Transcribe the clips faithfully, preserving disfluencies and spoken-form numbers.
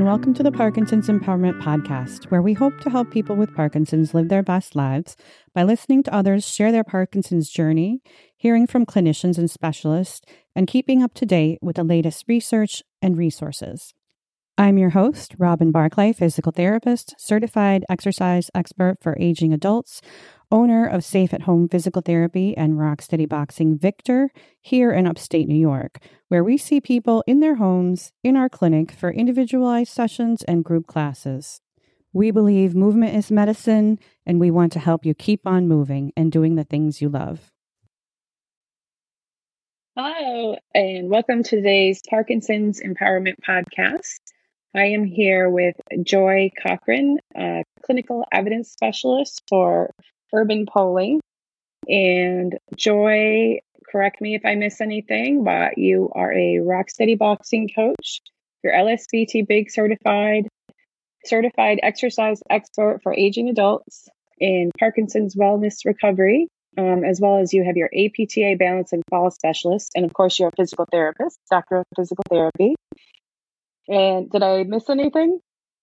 welcome to the Parkinson's Empowerment Podcast, where we hope to help people with Parkinson's live their best lives by listening to others share their Parkinson's journey, hearing from clinicians and specialists, and keeping up to date with the latest research and resources. I'm your host, Robin Barclay, physical therapist, certified exercise expert for aging adults, owner of Safe at Home Physical Therapy and Rocksteady Boxing Victor here in upstate New York, where we see people in their homes, in our clinic for individualized sessions and group classes. We believe movement is medicine, and we want to help you keep on moving and doing the things you love. Hello, and welcome to today's Parkinson's Empowerment Podcast. I am here with Joy Cochran, a clinical evidence specialist for Urban Polling. And Joy, correct me if I miss anything, but you are a Rocksteady Boxing coach. You're L S B T Big certified, certified exercise expert for aging adults in Parkinson's wellness recovery, um, as well as you have your A P T A balance and fall specialist. And of course, you're a physical therapist, doctor of physical therapy. And did I miss anything?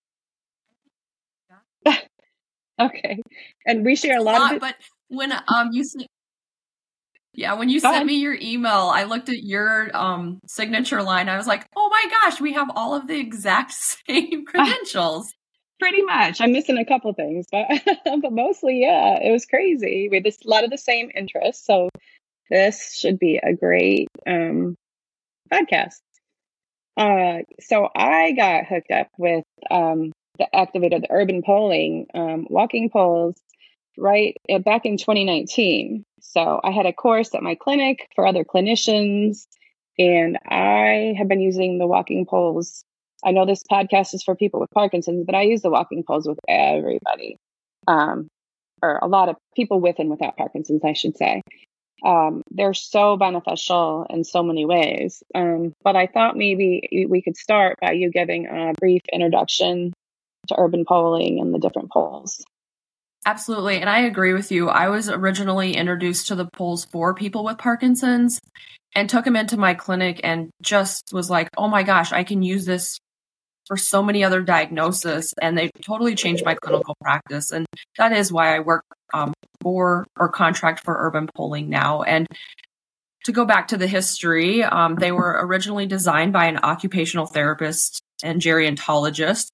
Yeah. Okay. And we share a lot, a lot of it. But when um you yeah, when you Go sent ahead. me your email, I looked at your um signature line. I was like, oh my gosh, we have all of the exact same credentials. Uh, pretty much. I'm missing a couple things, but but mostly, yeah, it was crazy. We had this, a lot of the same interests. So this should be a great um podcast. Uh, so I got hooked up with um, the activator, the Urban Polling, um, walking poles, right uh, back in twenty nineteen. So I had a course at my clinic for other clinicians, and I have been using the walking poles. I know this podcast is for people with Parkinson's, but I use the walking poles with everybody, um, or a lot of people with and without Parkinson's, I should say. Um, they're so beneficial in so many ways. Um, but I thought maybe we could start by you giving a brief introduction to Urban Polling and the different poles. Absolutely. And I agree with you. I was originally introduced to the poles for people with Parkinson's and took them into my clinic and just was like, oh my gosh, I can use this for so many other diagnoses. And they totally changed my clinical practice. And that is why I work um, for or contract for Urban Polling now. And to go back to the history, um, they were originally designed by an occupational therapist and gerontologist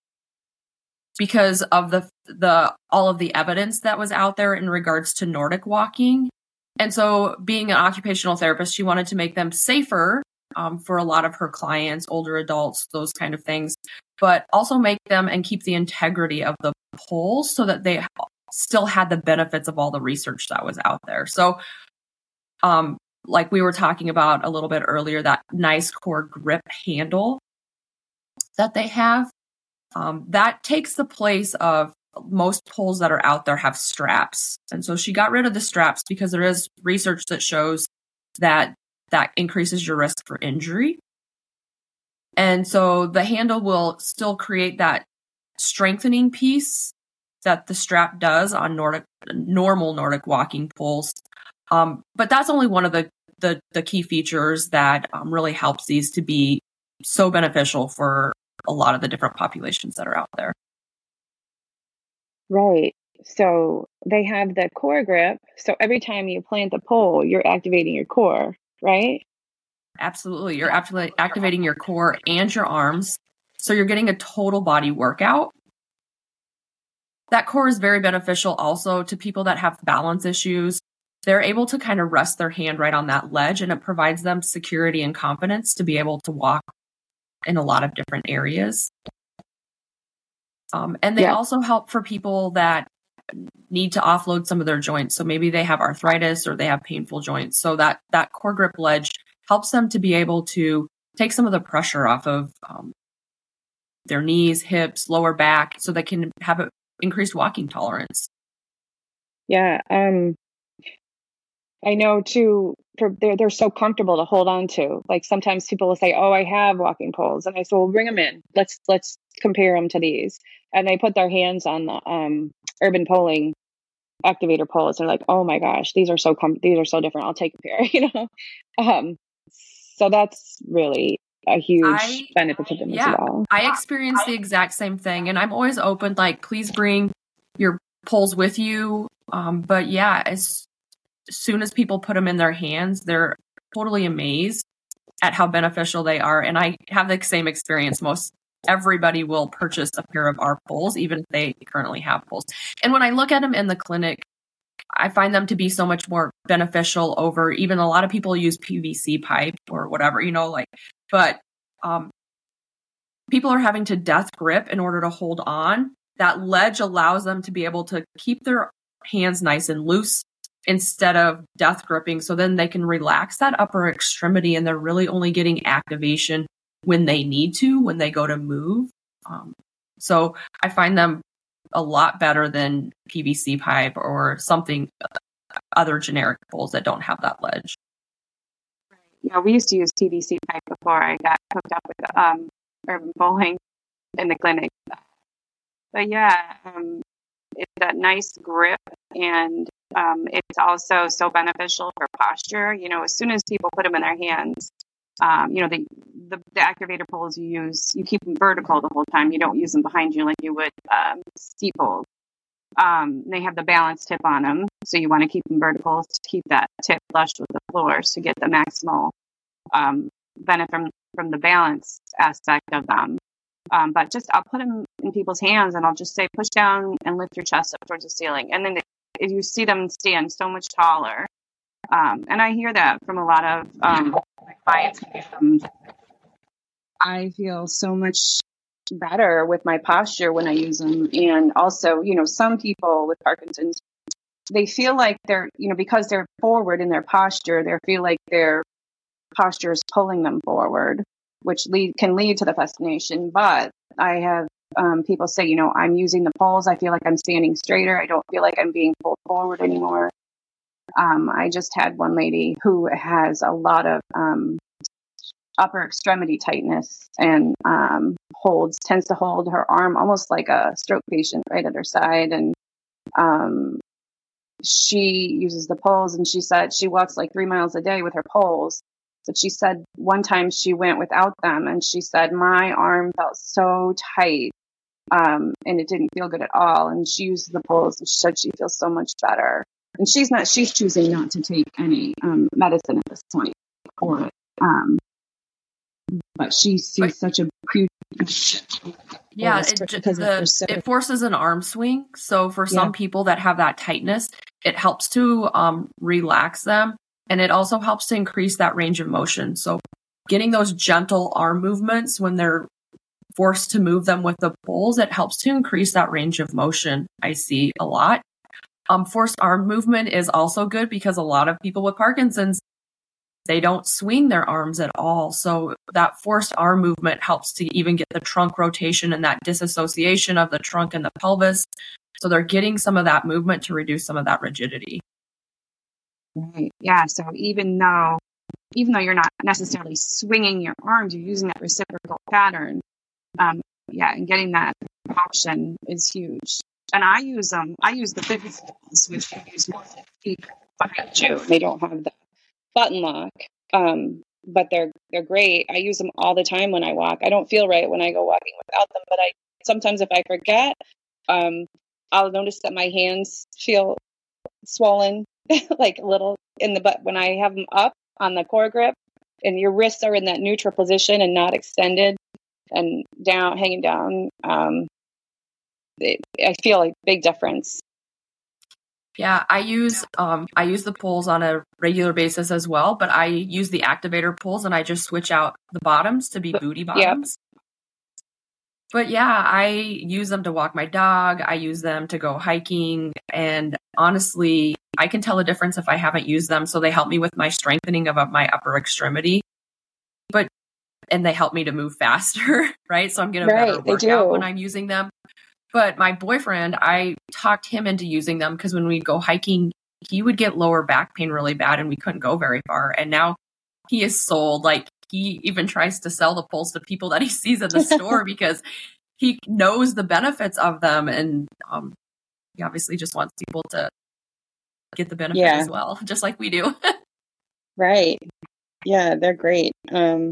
because of the the all of the evidence that was out there in regards to Nordic walking. And so being an occupational therapist, she wanted to make them safer um, for a lot of her clients, older adults, those kind of things, but also make them and keep the integrity of the poles so that they still had the benefits of all the research that was out there. So um, like we were talking about a little bit earlier, that nice core grip handle that they have, um, that takes the place of most poles that are out there have straps. And so she got rid of the straps because there is research that shows that that increases your risk for injury. And so the handle will still create that strengthening piece that the strap does on Nordic, normal Nordic walking poles. Um, but that's only one of the, the, the key features that um, really helps these to be so beneficial for a lot of the different populations that are out there. Right. So they have the core grip. So every time you plant the pole, you're activating your core, right? Absolutely. You're actually activating your core and your arms. So you're getting a total body workout. That core is very beneficial also to people that have balance issues. They're able to kind of rest their hand right on that ledge, and it provides them security and confidence to be able to walk in a lot of different areas. Um, and they yeah. also help for people that need to offload some of their joints. So maybe they have arthritis or they have painful joints. So that, that core grip ledge helps them to be able to take some of the pressure off of um, their knees, hips, lower back, so they can have an increased walking tolerance. Yeah. Um, I know too, for, they're, they're so comfortable to hold on to. Like sometimes people will say, oh, I have walking poles. And I say, well, bring them in. Let's, let's compare them to these. And they put their hands on the um, Urban Polling activator poles. They're like, oh my gosh, these are so, com- these are so different. I'll take a pair, you know? Um, so that's really a huge I, benefit to them yeah, as well. I experienced the exact same thing, and I'm always open, like, please bring your poles with you. Um, but yeah, as, as soon as people put them in their hands, they're totally amazed at how beneficial they are. And I have the same experience. Most everybody will purchase a pair of our poles, even if they currently have poles. And when I look at them in the clinic, I find them to be so much more beneficial over even a lot of people use P V C pipe or whatever, you know, like, but um, people are having to death grip in order to hold on. That ledge allows them to be able to keep their hands nice and loose instead of death gripping. So then they can relax that upper extremity and they're really only getting activation when they need to, when they go to move. Um, so I find them a lot better than P V C pipe or something, other generic poles that don't have that ledge. Yeah, we used to use P V C pipe before I got hooked up with um, urban bowling in the clinic. But yeah, um, it's that nice grip, and um, it's also so beneficial for posture. You know, as soon as people put them in their hands, um, you know, the, the the activator poles you use, you keep them vertical the whole time. You don't use them behind you like you would um, ski poles. Um, they have the balance tip on them, so you want to keep them vertical to keep that tip flush with the floor to get the maximal um, benefit from, from the balance aspect of them. Um, but just I'll put them in people's hands and I'll just say push down and lift your chest up towards the ceiling, and then if you see them stand so much taller. Um, and I hear that from a lot of um, my clients. Um, I feel so much better with my posture when I use them. And also, you know, some people with Parkinson's, they feel like they're, you know, because they're forward in their posture, they feel like their posture is pulling them forward, which lead can lead to the fascination. But I have um, people say, you know, I'm using the poles. I feel like I'm standing straighter. I don't feel like I'm being pulled forward anymore. Um, I just had one lady who has a lot of um, upper extremity tightness and um, holds, tends to hold her arm almost like a stroke patient right at her side. And um, she uses the poles, and she said she walks like three miles a day with her poles. But she said one time she went without them, and she said, my arm felt so tight um, and it didn't feel good at all. And she uses the poles, and she said she feels so much better. And she's not, she's choosing not to take any um, medicine at this point for it. Um, but she sees but, such a huge. Yeah, it, the, so- it forces an arm swing. So for some yeah. people that have that tightness, it helps to um, relax them. And it also helps to increase that range of motion. So getting those gentle arm movements when they're forced to move them with the poles, it helps to increase that range of motion. I see a lot. Um, forced arm movement is also good because a lot of people with Parkinson's, they don't swing their arms at all. So that forced arm movement helps to even get the trunk rotation and that disassociation of the trunk and the pelvis. So they're getting some of that movement to reduce some of that rigidity. Right. Yeah. So even though, even though you're not necessarily swinging your arms, you're using that reciprocal pattern. Um, yeah. And getting that motion is huge. And I use them. Um, I use the fitness balls, which you use more than feet behind you. They don't have the button lock, um, but they're they're great. I use them all the time when I walk. I don't feel right when I go walking without them, but I sometimes if I forget, um, I'll notice that my hands feel swollen, like a little in the butt when I have them up on the core grip, and your wrists are in that neutral position and not extended and down, hanging down. Um, I feel a big difference. Yeah, I use um I use the poles on a regular basis as well, but I use the activator poles and I just switch out the bottoms to be booty bottoms. Yep. But yeah, I use them to walk my dog. I use them to go hiking, and honestly, I can tell a difference if I haven't used them. So they help me with my strengthening of my upper extremity, but and they help me to move faster, right? So I'm getting a right, better workout when I'm using them. But my boyfriend, I talked him into using them because when we'd go hiking, he would get lower back pain really bad and we couldn't go very far. And now he is sold. Like he even tries to sell the poles to people that he sees in the store because he knows the benefits of them. And um, he obviously just wants people to get the benefit yeah. as well, just like we do. Right. Yeah, they're great. Um,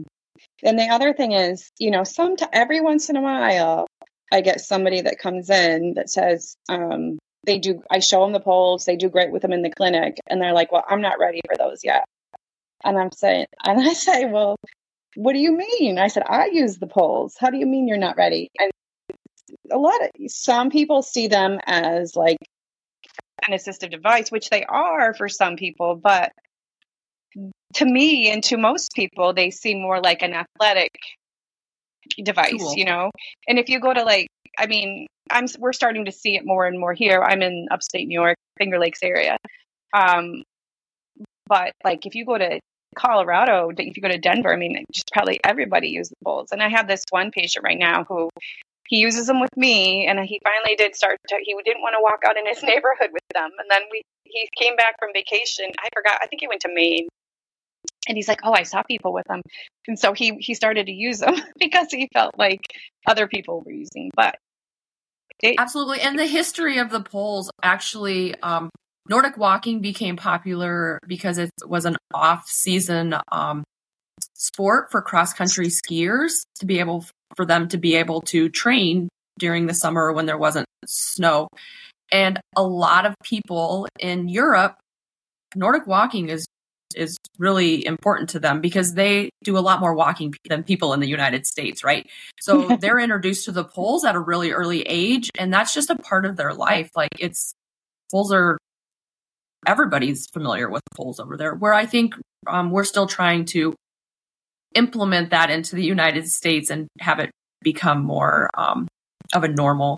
and the other thing is, you know, some every once in a while, I get somebody that comes in that says, um, they do, I show them the poles, they do great with them in the clinic. And they're like, well, I'm not ready for those yet. And I'm saying, and I say, well, what do you mean? I said, I use the poles. How do you mean you're not ready? And a lot of, some people see them as like an assistive device, which they are for some people, but to me and to most people, they seem more like an athletic device, cool. you know? And if you go to like, I mean, I'm, we're starting to see it more and more here. I'm in upstate New York, Finger Lakes area. Um, but like, if you go to Colorado, if you go to Denver, I mean, just probably everybody uses poles. And I have this one patient right now who he uses them with me, and he finally did start to, he didn't want to walk out in his neighborhood with them. And then we, he came back from vacation. I forgot, I think he went to Maine. And he's like, oh, I saw people with them. And so he, he started to use them because he felt like other people were using. But it, absolutely. And the history of the poles, actually, um, Nordic walking became popular because it was an off-season um, sport for cross-country skiers to be able for them to be able to train during the summer when there wasn't snow. And a lot of people in Europe, Nordic walking is is really important to them because they do a lot more walking than people in the United States, right? So they're introduced to the poles at a really early age, and that's just a part of their life. Like it's poles are everybody's familiar with poles over there, where I think um, we're still trying to implement that into the United States and have it become more um, of a normal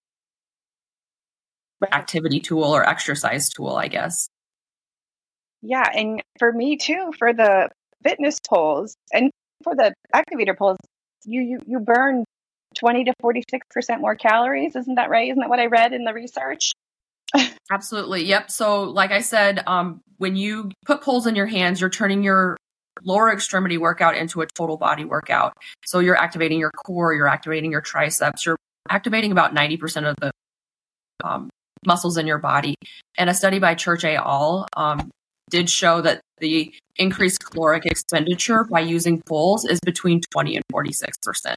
activity tool or exercise tool, I guess. Yeah. And for me too, for the fitness poles and for the activator poles, you, you, you burn twenty to forty-six percent more calories. Isn't that right? Isn't that what I read in the research? Absolutely. Yep. So like I said, um, when you put poles in your hands, you're turning your lower extremity workout into a total body workout. So you're activating your core, you're activating your triceps, you're activating about ninety percent of the um, muscles in your body. And a study by Church et al. Um, did show that the increased caloric expenditure by using poles is between twenty and forty-six percent.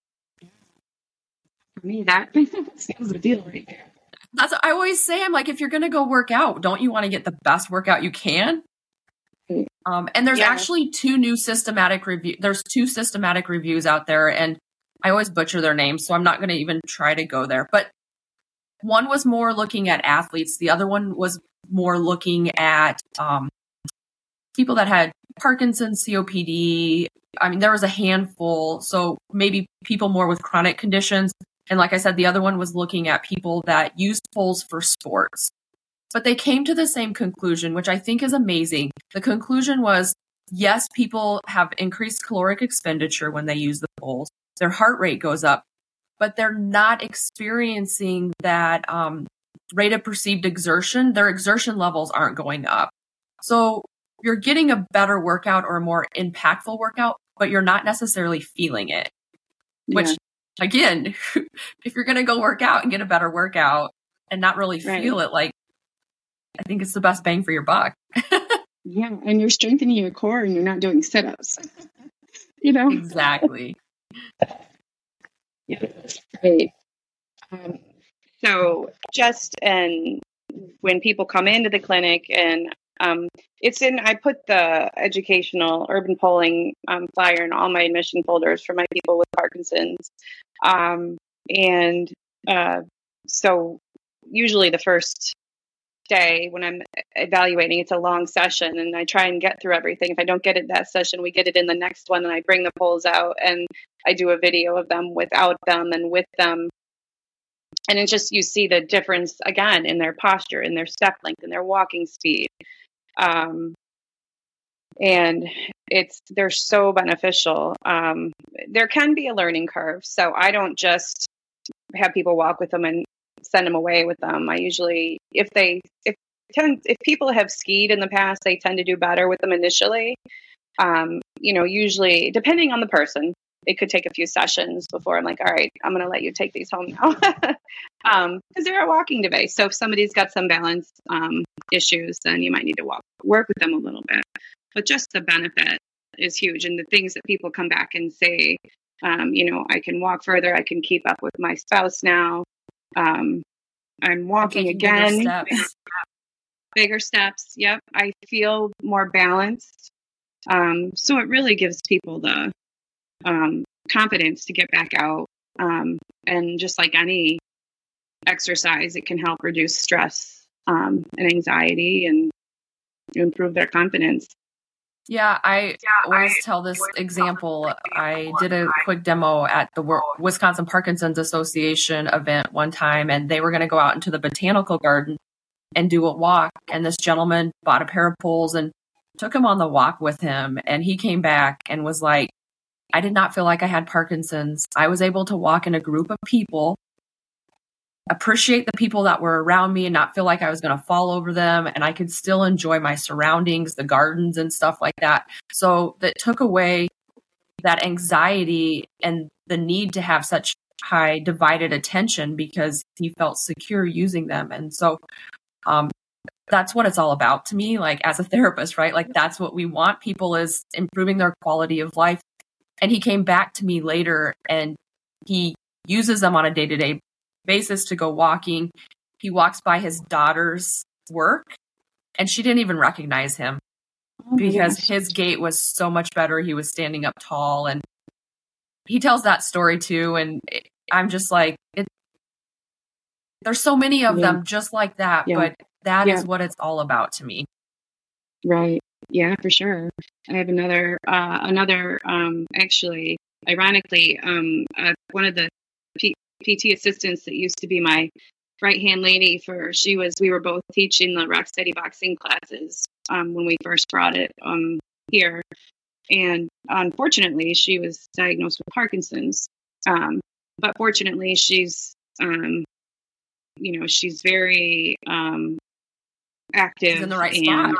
For me, that seems a deal right there. That's what I always say. I'm like, if you're going to go work out, don't you want to get the best workout you can? Um, and there's yeah. actually two new systematic review. There's two systematic reviews out there, and I always butcher their names, so I'm not going to even try to go there. But one was more looking at athletes. The other one was more looking at um, people that had Parkinson's, C O P D. I mean, there was a handful. So maybe people more with chronic conditions. And like I said, the other one was looking at people that use poles for sports. But they came to the same conclusion, which I think is amazing. The conclusion was, yes, people have increased caloric expenditure when they use the poles. Their heart rate goes up, but they're not experiencing that um, rate of perceived exertion. Their exertion levels aren't going up. So you're getting a better workout or a more impactful workout, but you're not necessarily feeling it. Which, yeah. Again, if you're going to go work out and get a better workout and not really feel right. it, like, I think it's the best bang for your buck. Yeah, and you're strengthening your core and you're not doing sit-ups. You know? Exactly. Yeah, that's great. Um, so just and when people come into the clinic and um, it's in, I put the educational urban polling um, flyer in all my admission folders for my people with Parkinson's. Um, and uh, so usually the first day when I'm evaluating, it's a long session and I try and get through everything. If I don't get it that session, we get it in the next one, and I bring the poles out and I do a video of them without them and with them. And it's just, you see the difference again in their posture, in their step length, in their walking speed. Um, and it's, they're so beneficial. Um, there can be a learning curve. So I don't just have people walk with them and send them away with them. I usually, if they, if tend, if people have skied in the past, they tend to do better with them initially. Um, you know, usually depending on the person, it could take a few sessions before I'm like, all right, I'm going to let you take these home now. um, cause they're a walking device. So if somebody's got some balance, um, issues, then you might need to walk, work with them a little bit, but just the benefit is huge. And the things that people come back and say, um, you know, I can walk further. I can keep up with my spouse now. Um, I'm walking again. Bigger steps. Bigger steps. Yep. I feel more balanced. Um, so it really gives people the um, confidence to get back out. Um, and just like any exercise, it can help reduce stress um, and anxiety and improve their confidence. Yeah, I always tell this example. I did a quick demo at the Wisconsin Parkinson's Association event one time, and they were going to go out into the botanical garden and do a walk. And this gentleman bought a pair of poles and took him on the walk with him. And he came back and was like, I did not feel like I had Parkinson's. I was able to walk in a group of people, appreciate the people that were around me and not feel like I was going to fall over them. And I could still enjoy my surroundings, the gardens and stuff like that. So that took away that anxiety and the need to have such high divided attention because he felt secure using them. And so um, that's what it's all about to me, like as a therapist, right? Like that's what we want people is improving their quality of life. And he came back to me later and he uses them on a day-to-day basis to go walking. He walks by his daughter's work and she didn't even recognize him oh because gosh. His gait was so much better. He was standing up tall and he tells that story too. And it, I'm just like, it, there's so many of yeah. them just like that, yeah. but that yeah. is what it's all about to me. Right. Yeah, for sure. I have another, uh, another, um, actually, ironically, um, uh, one of the P- PT assistants that used to be my right hand lady for, she was, we were both teaching the Rocksteady boxing classes, um, when we first brought it, um, here. And unfortunately, she was diagnosed with Parkinson's. Um, but fortunately, she's, um, you know, she's very, um, active. She's in the right and, spot.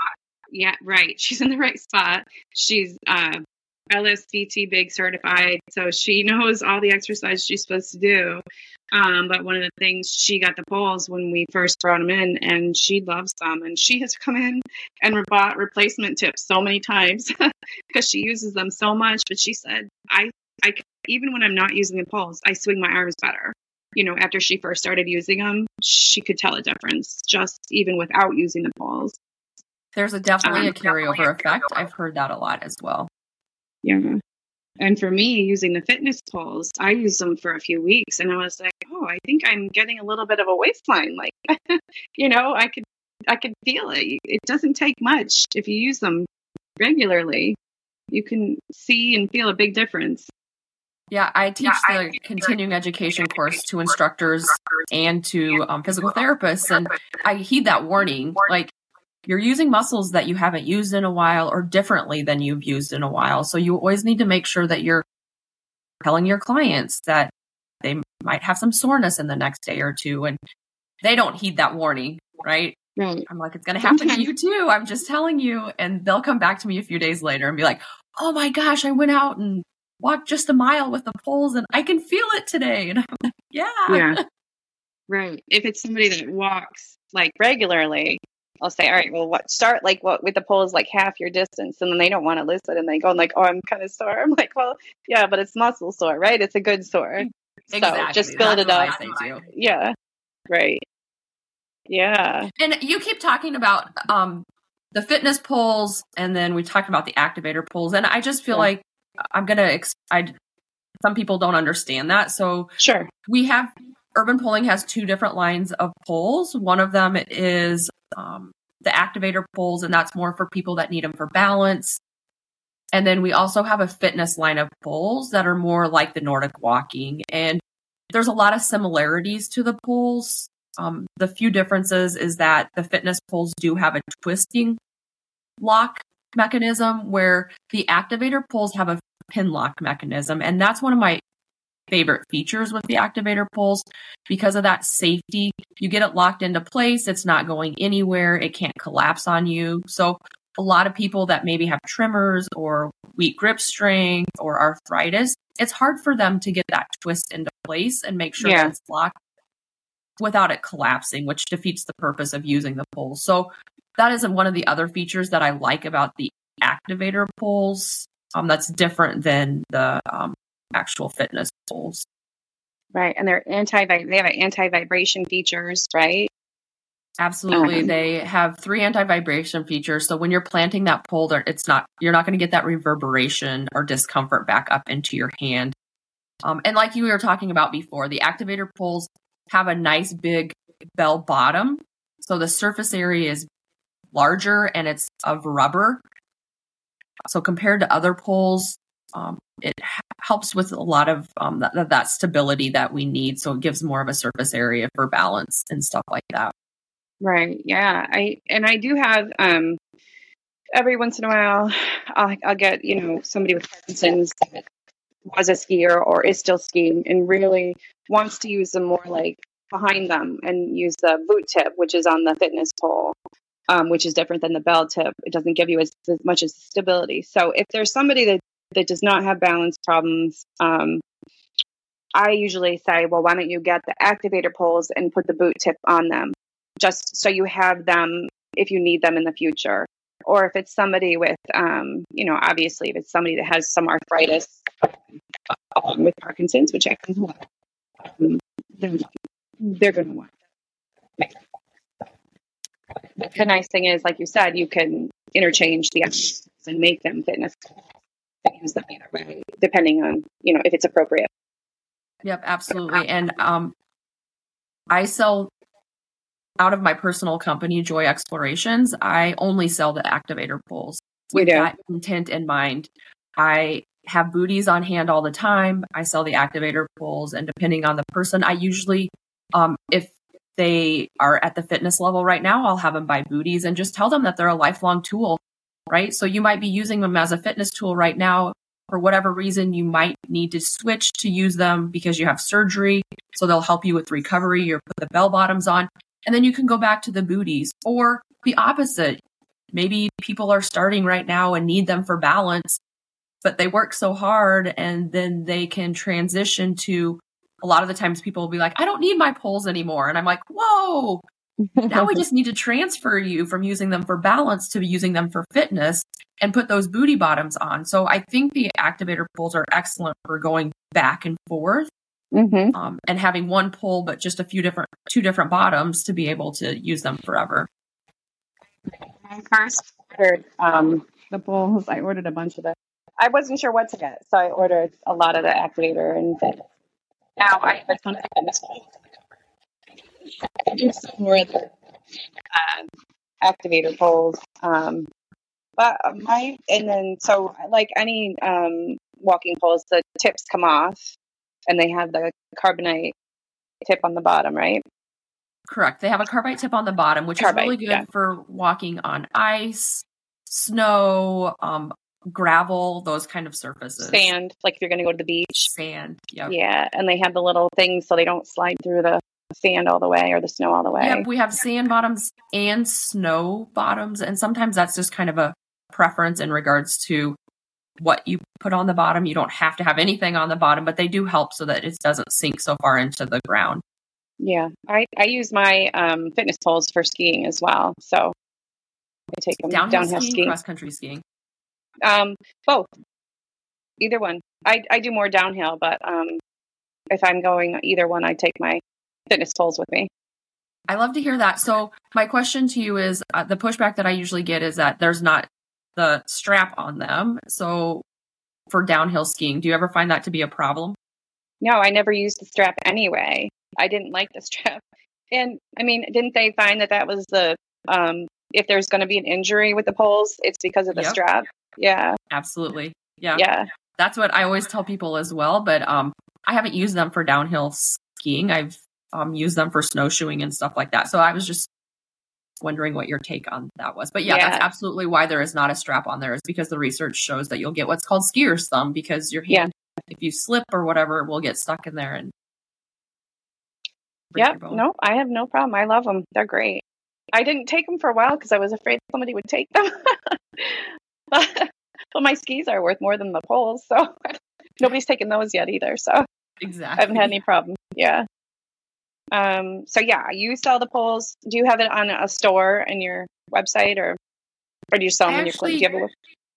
Yeah, right. She's in the right spot. She's uh, L S B T big certified, so she knows all the exercise she's supposed to do. Um, but one of the things, she got the poles when we first brought them in, and she loves them. And she has come in and bought replacement tips so many times because she uses them so much. But she said, I, I, even when I'm not using the poles, I swing my arms better. You know, after she first started using them, she could tell a difference just even without using the poles. There's a definitely um, a carryover definitely effect. A carryover. I've heard that a lot as well. Yeah. And for me, using the fitness poles, I used them for a few weeks and I was like, oh, I think I'm getting a little bit of a waistline. Like, you know, I could, I could feel it. It doesn't take much. If you use them regularly, you can see and feel a big difference. Yeah, I teach yeah, the I continuing education course to instructors and to um, physical therapists. And I heed that warning. Like, you're using muscles that you haven't used in a while or differently than you've used in a while. So you always need to make sure that you're telling your clients that they might have some soreness in the next day or two. And they don't heed that warning, right? Right. I'm like, it's going to happen to you too. I'm just telling you. And they'll come back to me a few days later and be like, oh my gosh, I went out and walked just a mile with the poles and I can feel it today. And I'm like, yeah. Yeah. Right. If it's somebody that walks like regularly, I'll say, all right, well, what start like what with the poles like half your distance, and then they don't want to listen, and they go and like, oh, I'm kind of sore. I'm like, well, yeah, but it's muscle sore, right? It's a good sore. Exactly. So just build That's it up. I say too. Yeah. Right. Yeah. And you keep talking about um, the fitness poles, and then we talked about the activator poles, and I just feel yeah. like I'm gonna. Ex- I some people don't understand that, so sure. We have Urban Poling has two different lines of poles. One of them is um, the activator poles, and that's more for people that need them for balance. And then we also have a fitness line of poles that are more like the Nordic walking. And there's a lot of similarities to the poles. Um, the few differences is that the fitness poles do have a twisting lock mechanism, where the activator poles have a pin lock mechanism. And that's one of my favorite features with the activator poles because of that safety. You get it locked into place. It's not going anywhere. It can't collapse on you. So a lot of people that maybe have tremors or weak grip strength or arthritis, it's hard for them to get that twist into place and make sure yeah. that it's locked without it collapsing, which defeats the purpose of using the poles. So that is one of the other features that I like about the activator poles. Um, that's different than the um, actual fitness poles. Right. And they're anti they have anti-vibration features, right? Absolutely. Um, They have three anti-vibration features. So when you're planting that pole, there, it's not, you're not going to get that reverberation or discomfort back up into your hand. Um, and like you were talking about before, the activator poles have a nice big bell bottom. So the surface area is larger and it's of rubber. So compared to other poles, um, it ha- helps with a lot of um, that, that stability that we need. So it gives more of a surface area for balance and stuff like that. right. Yeah. I and I do have um every once in a while I'll, I'll get, you know, somebody with Parkinson's that was a skier or is still skiing and really wants to use them more like behind them and use the boot tip, which is on the fitness pole, um, which is different than the bell tip. It doesn't give you as, as much as stability. So if there's somebody that, that does not have balance problems, um, I usually say, well, why don't you get the activator poles and put the boot tip on them just so you have them if you need them in the future. Or if it's somebody with, um, you know, obviously if it's somebody that has some arthritis um, with Parkinson's, which I can um, they're, they're going to want. The nice thing is, like you said, you can interchange the exercises and make them fitness. Use them either way, depending on, you know, if it's appropriate. Yep, absolutely. And um, I sell out of my personal company, Joy Explorations. I only sell the activator poles with that intent in mind. I have booties on hand all the time. I sell the activator poles, and depending on the person, I usually, um, if they are at the fitness level right now, I'll have them buy booties and just tell them that they're a lifelong tool, right? So you might be using them as a fitness tool right now. For whatever reason, you might need to switch to use them because you have surgery. So they'll help you with recovery. You put the bell bottoms on, and then you can go back to the booties. Or the opposite. Maybe people are starting right now and need them for balance, but they work so hard, and then they can transition to, a lot of the times people will be like, I don't need my poles anymore. And I'm like, whoa, now we just need to transfer you from using them for balance to using them for fitness and put those booty bottoms on. So I think the activator poles are excellent for going back and forth, mm-hmm. um, and having one pole, but just a few different, two different bottoms to be able to use them forever. I first ordered um, the poles. I ordered a bunch of them. I wasn't sure what to get, so I ordered a lot of the activator and fitness. Now I have a ton of fitness poles in the cupboard. I do some more of the uh, activator poles. Um, but my, and then, so like any um, walking poles, the tips come off and they have the carbonite tip on the bottom, right? Correct. They have a carbide tip on the bottom, which carbide, is really good yeah. for walking on ice, snow, um, gravel, those kind of surfaces. Sand, like if you're going to go to the beach. Sand, yep. Yeah, and they have the little things so they don't slide through the sand all the way or the snow all the way. Yep, we have sand bottoms and snow bottoms, and sometimes that's just kind of a preference in regards to what you put on the bottom. You don't have to have anything on the bottom, but they do help so that it doesn't sink so far into the ground. Yeah, I, I use my um, fitness poles for skiing as well, so I take them downhill, downhill skiing, skiing, cross country skiing. Um, both, either one. I I do more downhill, but um, if I'm going either one, I take my fitness poles with me. I love to hear that. So my question to you is, uh, the pushback that I usually get is that there's not the strap on them. So for downhill skiing, do you ever find that to be a problem? No, I never used the strap anyway. I didn't like the strap. And I mean, didn't they find that that was the, um, if there's going to be an injury with the poles, it's because of the yep. strap. Yeah, absolutely. Yeah. Yeah. That's what I always tell people as well. But um, I haven't used them for downhill skiing. I've um, used them for snowshoeing and stuff like that. So I was just wondering what your take on that was. But yeah, yeah, that's absolutely why there is not a strap on there, is because the research shows that you'll get what's called skier's thumb, because your hand, yeah. if you slip or whatever, will get stuck in there. And yeah, no, I have no problem. I love them. They're great. I didn't take them for a while because I was afraid somebody would take them. but, but my skis are worth more than the poles, so nobody's taken those yet either. So exactly, I haven't had any problem. Yeah. Um. So yeah, you sell the poles. Do you have it on a store in your website, or or do you sell them in your clinic? Do you have a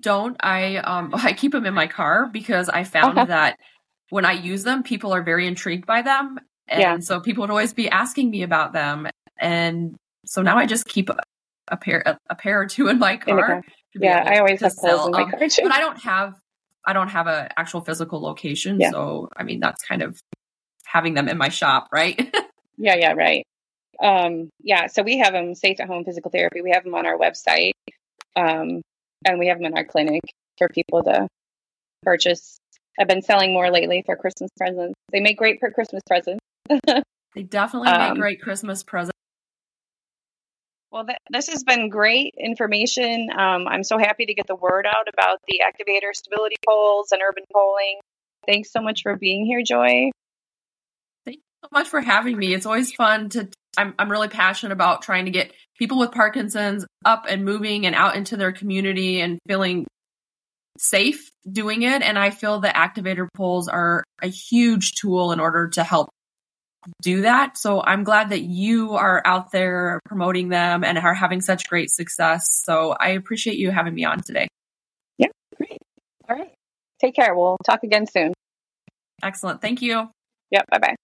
don't. I um I keep them in my car because I found Okay. that when I use them, people are very intrigued by them. And Yeah. so people would always be asking me about them. And so now I just keep a, a pair a, a pair or two in my car. In the car. to be Yeah, able I always to have poles sell. in my Um, car too. But I don't have I don't have an actual physical location. Yeah. So I mean that's kind of having them in my shop, right? Yeah, yeah, right. Um, yeah, so we have them safe at home physical therapy. We have them on our website. Um, and we have them in our clinic for people to purchase. I've been selling more lately for Christmas presents. They make great for Christmas presents. They definitely Um, make great Christmas presents. Well, th- this has been great information. Um, I'm so happy to get the word out about the activator stability poles and urban polling. Thanks so much for being here, Joy. Thank you so much for having me. It's always fun to, I'm, I'm really passionate about trying to get people with Parkinson's up and moving and out into their community and feeling safe doing it. And I feel the activator poles are a huge tool in order to help do that. So I'm glad that you are out there promoting them and are having such great success. So I appreciate you having me on today. Yeah, great. All right. Take care. We'll talk again soon. Excellent. Thank you. Yep. Bye-bye.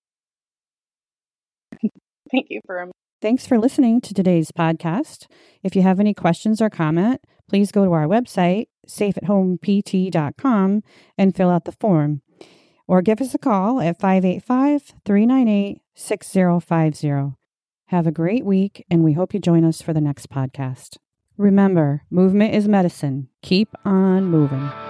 Thank you for Thanks for listening to today's podcast. If you have any questions or comment, please go to our website, safe at home p t dot com, and fill out the form. Or give us a call at five eight five, three nine eight, six zero five zero. Have a great week, and we hope you join us for the next podcast. Remember, movement is medicine. Keep on moving.